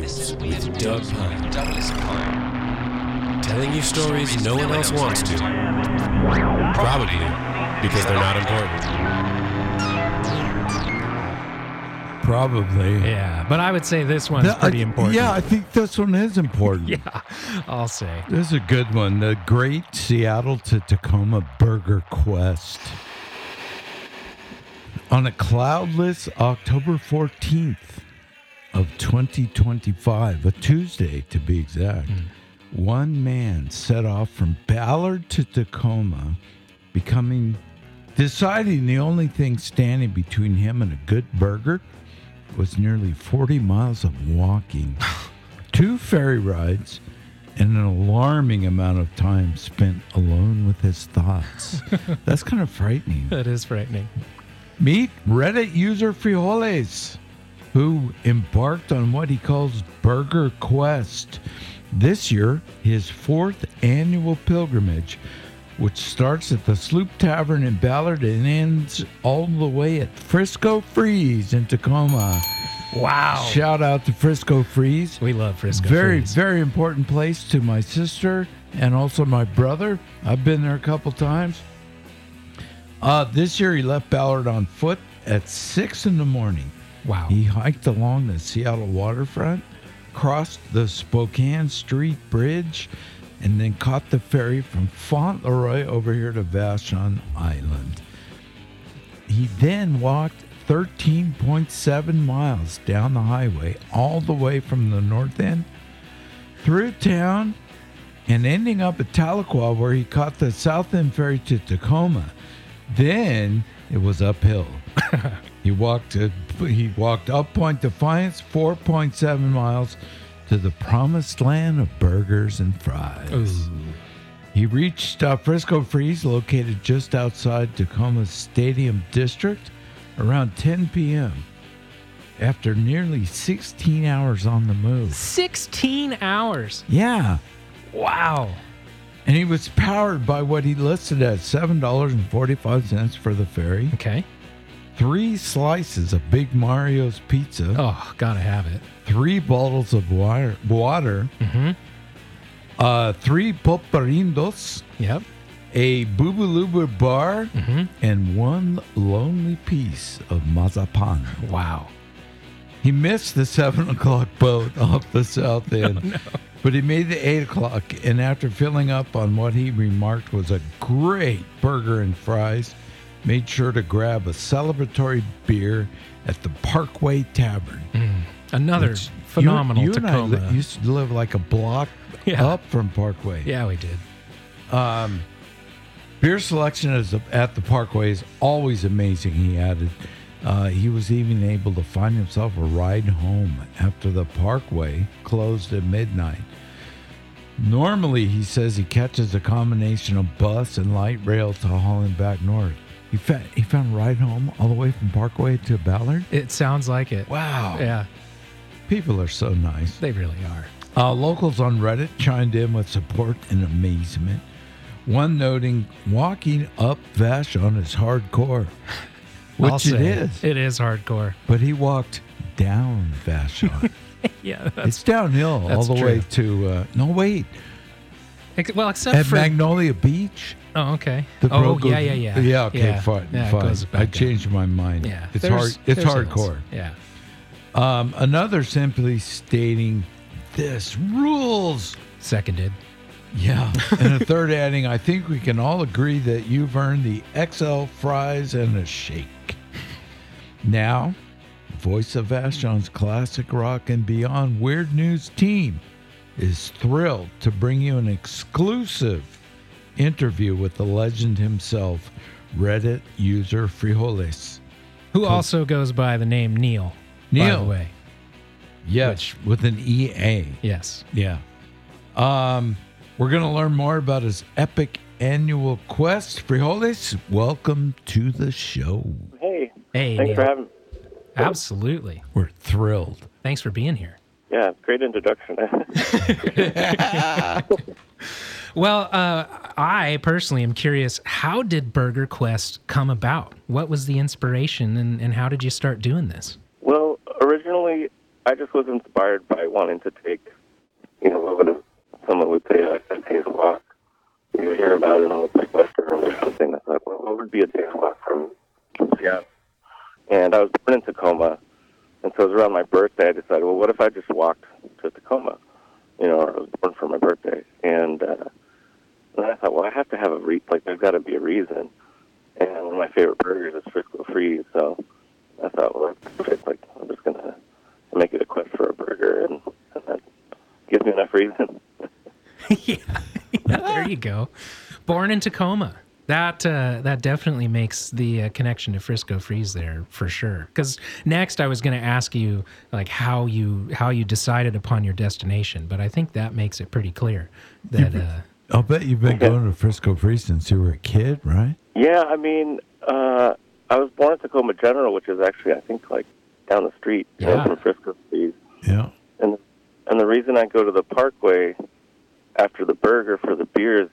Listen with Doug Pine. Telling you stories no one else wants to. Probably because they're not important. Probably. Yeah, but I would say this one's pretty important. Yeah, I think this one is important. Yeah, I'll say. This is a good one. The Great Seattle to Tacoma Burger Quest. On a cloudless October 14th of 2025, a Tuesday to be exact, one man set off from Ballard to Tacoma, deciding the only thing standing between him and a good burger was nearly 40 miles of walking, 2 ferry rides, and an alarming amount of time spent alone with his thoughts. That's kind of frightening. That is frightening. Meet Reddit user Frijoles, who embarked on what he calls Burger Quest. This year, his 4th annual pilgrimage, which starts at the Sloop Tavern in Ballard and ends all the way at Frisco Freeze in Tacoma. Wow. Shout out to Frisco Freeze. We love Frisco Very, Freeze. very important place to my sister and also my brother. I've been there a couple times. This year he left Ballard on foot at 6 in the morning. Wow. He hiked along the Seattle waterfront, crossed the Spokane Street Bridge, and then caught the ferry from Fauntleroy over here to Vashon Island. He then walked 13.7 miles down the highway, all the way from the north end, through town, and ending up at Tahlequah, where he caught the south end ferry to Tacoma. Then it was uphill. He walked up Point Defiance, 4.7 miles, to the promised land of burgers and fries. Ooh. He reached Frisco Freeze, located just outside Tacoma's Stadium District, around 10 p.m. after nearly 16 hours on the move. 16 hours. Yeah. Wow. And he was powered by what he listed as $7.45 for the ferry. Okay. 3 slices of Big Mario's pizza. Oh, gotta have it. 3 bottles of water. Mm-hmm. 3 poparindos. Yep. A Bubulubu bar. Mm-hmm. And 1 lonely piece of mazapan. Wow. He missed the 7 o'clock boat off the south end. Oh, no. But he made the 8 o'clock, and after filling up on what he remarked was a great burger and fries, made sure to grab a celebratory beer at the Parkway Tavern. Another phenomenal you Tacoma. and I used to live like a block up from Parkway. Yeah, we did. Beer selection at the Parkway is always amazing, he added. He was even able to find himself a ride home after the Parkway closed at midnight. Normally, he says he catches a combination of bus and light rail to haul him back north. He found a ride home all the way from Parkway to Ballard? It sounds like it. Wow. Yeah, People are so nice. they really are. Locals on Reddit chimed in with support and amazement. One noting, walking up Vashon is hardcore. I'll Which it say is. It is hardcore. But he walked down Vashon. Yeah, It's downhill all that's the way true. to... no, wait. Well, except At for... Magnolia Beach? Oh, okay. The Oh, road goes- yeah. Yeah, okay, fine. Yeah, it fine. goes back I up. changed my mind. Yeah. It's There's hardcore. hills. Yeah. Another simply stating, this rules. Seconded. Yeah. And a third adding, I think we can all agree that you've earned the XL fries and a shake. Now, voice of Vashon's classic rock and beyond Weird News team is thrilled to bring you an exclusive interview with the legend himself, Reddit user Frijoles. Who also goes by the name Neil, by Neil. the way. Yes, with an EA. Yes. Yeah. We're going to learn more about his epic annual quest. Frijoles, welcome to the show. Hey, Hey, thanks Neil. for having me. Absolutely. We're thrilled. Thanks for being here. Yeah, great introduction. Well, I personally am curious, how did Burger Quest come about? What was the inspiration, and how did you start doing this? Well, originally, I just was inspired by wanting to take, what would someone would say, like a day's walk. You hear about it on like Western or something. I thought, well, what would be a day's walk from Seattle? And I was born in Tacoma, and so it was around my birthday. I decided, well, what if I just walked to Tacoma? I was born for my birthday, and then I thought, well, I have to have there's got to be a reason. And one of my favorite burgers is Frisco Freeze, so I thought, well, that's perfect. Like, I'm just going to make it a quest for a burger, and that gives me enough reason. Yeah, there you go. Born in Tacoma. That definitely makes the connection to Frisco Freeze there for sure. Because next I was going to ask you like how you decided upon your destination, but I think that makes it pretty clear that. I'll bet you've been going to Frisco Freeze since you were a kid, right? Yeah, I mean, I was born in Tacoma General, which is actually, I think, like down the street from Frisco Freeze. Yeah. And the reason I go to the Parkway after the burger for the beers,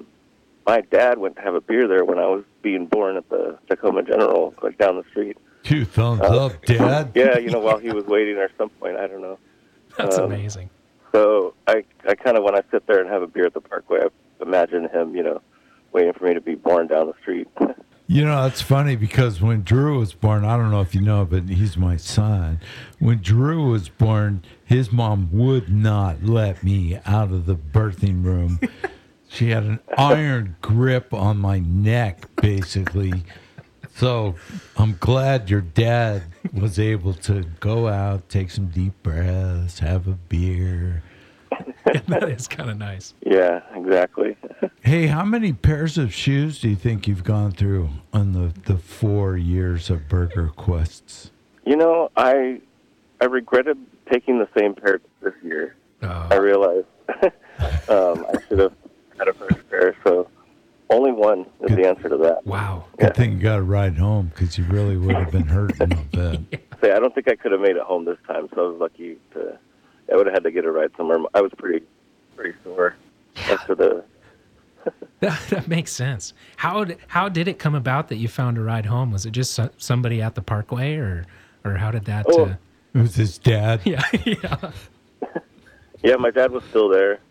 my dad went to have a beer there when I was being born at the Tacoma General, like down the street. 2 thumbs up, Dad. Yeah, while he was waiting or some point, I don't know. That's amazing. So I kind of, when I sit there and have a beer at the Parkway, I imagine him, waiting for me to be born down the street. It's funny because when Drew was born, I don't know if you know, but he's my son. When Drew was born, his mom would not let me out of the birthing room. She had an iron grip on my neck, basically. So I'm glad your dad was able to go out, take some deep breaths, have a beer. That is kind of nice. Yeah, exactly. Hey, how many pairs of shoes do you think you've gone through on the 4 years of Burger Quests? I regretted taking the same pair this year. Oh. I realized I should have had a fresh pair, so only one is the answer to that. Wow. Good thing you got to ride home because you really would have been hurting a bit. I don't think I could have made it home this time, so I was lucky to. I would have had to get a ride somewhere. I was pretty sore after the. That makes sense. How did it come about that you found a ride home? Was it just somebody at the Parkway, or how did that? It was his dad. Yeah. Yeah, my dad was still there.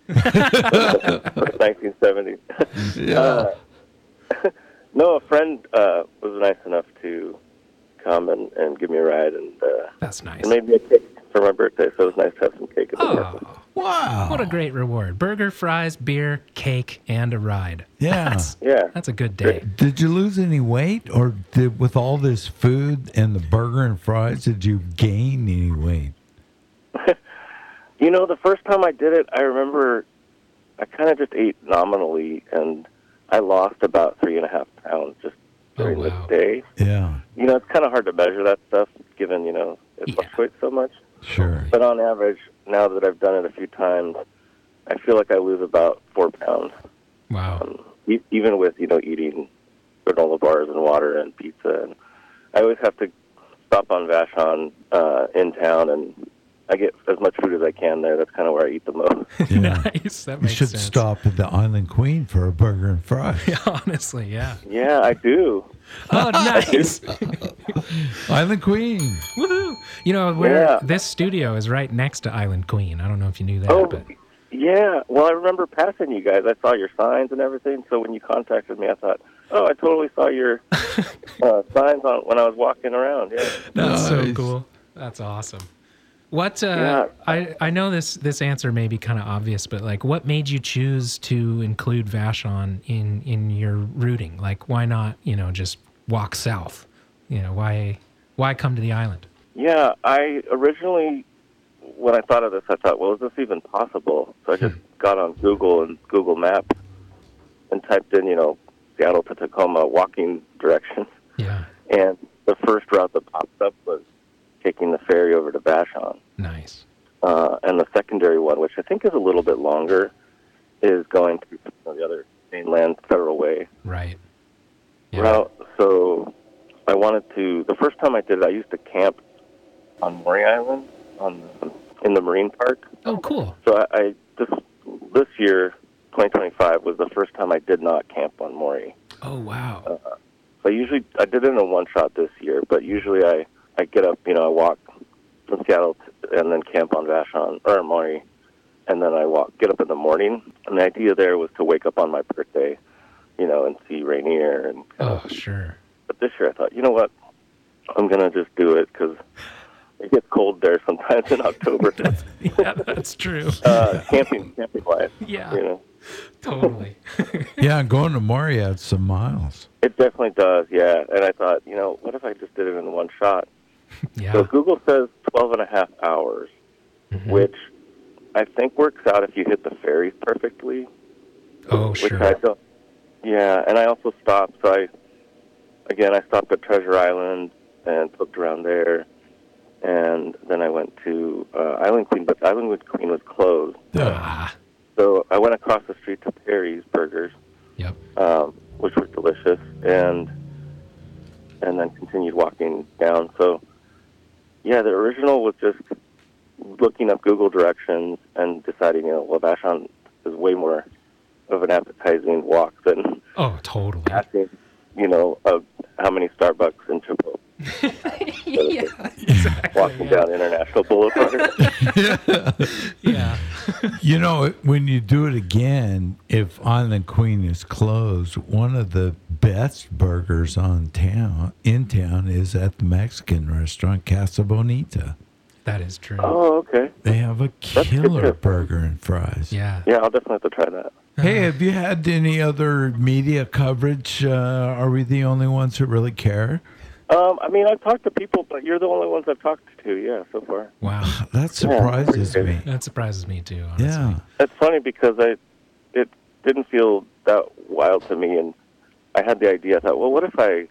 1970. Yeah. No, a friend was nice enough to come and give me a ride, and that's nice. And made me a cake for my birthday, so it was nice to have some cake at the birthday. Wow. What a great reward. Burger, fries, beer, cake, and a ride. Yeah. That's a good day. Did you lose any weight, or with all this food and the burger and fries, did you gain any weight? The first time I did it, I remember I kind of just ate nominally, and I lost about 3.5 pounds just during this day. Yeah. It's kind of hard to measure that stuff, given, it fluctuates so much. Sure. But on average, now that I've done it a few times, I feel like I lose about 4 pounds. Wow. Even with, eating granola bars and water and pizza. And I always have to stop on Vashon in town, and I get as much food as I can there. That's kind of where I eat the most. Yeah. Nice. That You makes should sense. stop at the Island Queen for a burger and fries. Yeah, honestly, yeah. Yeah, I do. Oh, nice. Island Queen. Woohoo. This studio is right next to Island Queen. I don't know if you knew that. Oh, but yeah. Well, I remember passing you guys. I saw your signs and everything. So when you contacted me, I thought, oh, I totally saw your signs on when I was walking around. Yeah. That's so Nice. cool. That's awesome. What I know this answer may be kind of obvious, but like, what made you choose to include Vashon in your routing? Like, why not just walk south? Why come to the island? Yeah, I originally, when I thought of this, I thought, well, is this even possible? So I just got on Google and Google Maps and typed in, Seattle to Tacoma walking directions. Yeah. And the first route that popped up was taking the ferry over to Vashon. Nice. And the secondary one, which I think is a little bit longer, is going to the other mainland Federal Way Right. Yeah. route. So I wanted to, the first time I did it, I used to camp on Maury Island in the Marine Park. Oh, cool. So I this year, 2025, was the first time I did not camp on Maury. Oh, wow. So I did it in a one shot this year, but usually I get up, I walk from Seattle and then camp on Vashon or Maury, and then I get up in the morning. And the idea there was to wake up on my birthday, and see Rainier. And sure. But this year I thought, you know what, I'm gonna just do it because it gets cold there sometimes in October. Yeah, that's true. Camping wise. Yeah. Totally. Yeah, going to Maury adds some miles. It definitely does, yeah. And I thought, what if I just did it in one shot? Yeah. So Google says 12 and a half hours, which I think works out if you hit the ferries perfectly. Oh, which sure. I don't. Yeah, and I also stopped. So I stopped at Treasure Island and looked around there. And then I went to Island Queen, but Island Queen was closed. Ah. So I went across the street to Perry's Burgers, Yep. which was delicious, and then continued walking down. So, yeah, the original was just looking up Google directions and deciding, Vashon is way more of an appetizing walk than Oh, totally. asking, of how many Starbucks in Chipotle. Yeah, exactly. Walking down International Boulevard. Yeah. When you do it again, if Island Queen is closed, one of the best burgers in town is at the Mexican restaurant Casa Bonita. That is true. Oh, okay. They have a good killer too. burger and fries. Yeah. Yeah, I'll definitely have to try that. Hey, have you had any other media coverage? Are we the only ones who really care? I've talked to people, but you're the only ones I've talked to, so far. Wow. That surprises Yeah. me. That surprises me too, honestly. Yeah. It's funny because it didn't feel that wild to me, and I had the idea. I thought, well, what if I,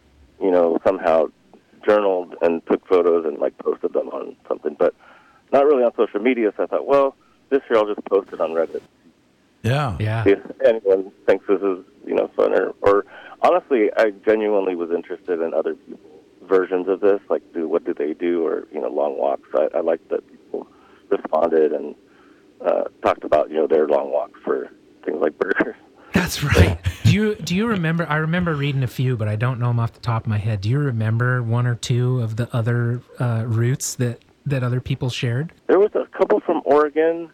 somehow journaled and took photos and posted them on something, but not really on social media. So I thought, well, this year I'll just post it on Reddit. Yeah. Yeah. See if anyone thinks this is fun or honestly, I genuinely was interested in other people's versions of this, like what do they do, or long walks. I liked that people responded and talked about their long walks for things like burgers. That's right. Do you remember? I remember reading a few, but I don't know them off the top of my head. Do you remember one or two of the other routes that other people shared? There was a couple from Oregon.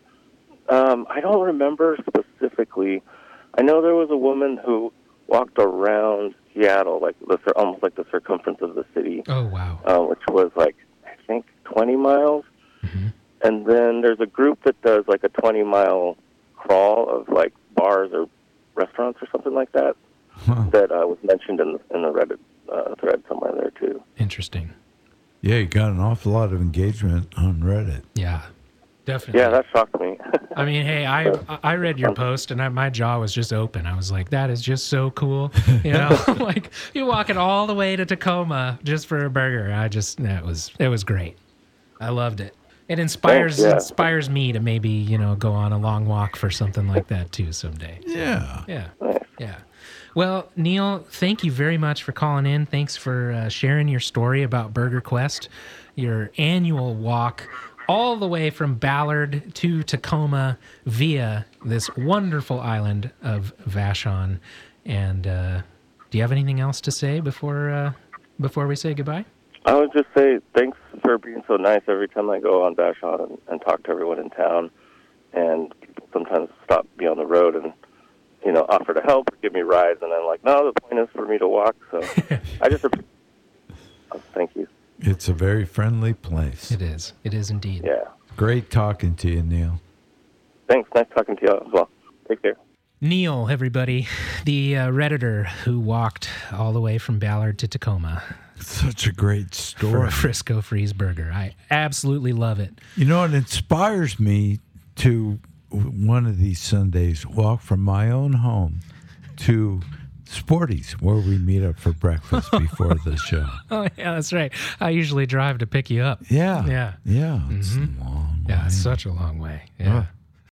I don't remember specifically. I know there was a woman who walked around Seattle, almost like the circumference of the city. Oh, wow. Which was I think 20 miles. Mm-hmm. And then there's a group that does a 20-mile crawl of bars or restaurants or something like that. Huh. That was mentioned in the Reddit thread somewhere there too. Interesting. Yeah, you got an awful lot of engagement on Reddit. Yeah, definitely. Yeah, that shocked me. I mean, hey, I read your post and my jaw was just open. I was like, that is just so cool. You're walking all the way to Tacoma just for a burger. It was great. I loved it. It inspires me to maybe, go on a long walk for something like that too someday. Yeah. Yeah. Yeah. Well, Neil, thank you very much for calling in. Thanks for sharing your story about Burger Quest, your annual walk all the way from Ballard to Tacoma via this wonderful island of Vashon. And do you have anything else to say before we say goodbye? I would just say thanks for being so nice every time I go on Vashon and talk to everyone in town. And people sometimes stop me on the road and, offer to help or give me rides. And I'm like, no, the point is for me to walk. So I just thank you. It's a very friendly place. It is. It is indeed. Yeah. Great talking to you, Neil. Thanks. Nice talking to you as well. Take care. Neil, everybody, the Redditor who walked all the way from Ballard to Tacoma Such a great for story. a Frisco Freeze burger. I absolutely love it. It inspires me to one of these Sundays walk from my own home to Sporty's, where we meet up for breakfast before the show. Oh, yeah, that's right. I usually drive to pick you up. Yeah. Yeah. Yeah. It's a long way. Yeah, it's such a long way. Yeah.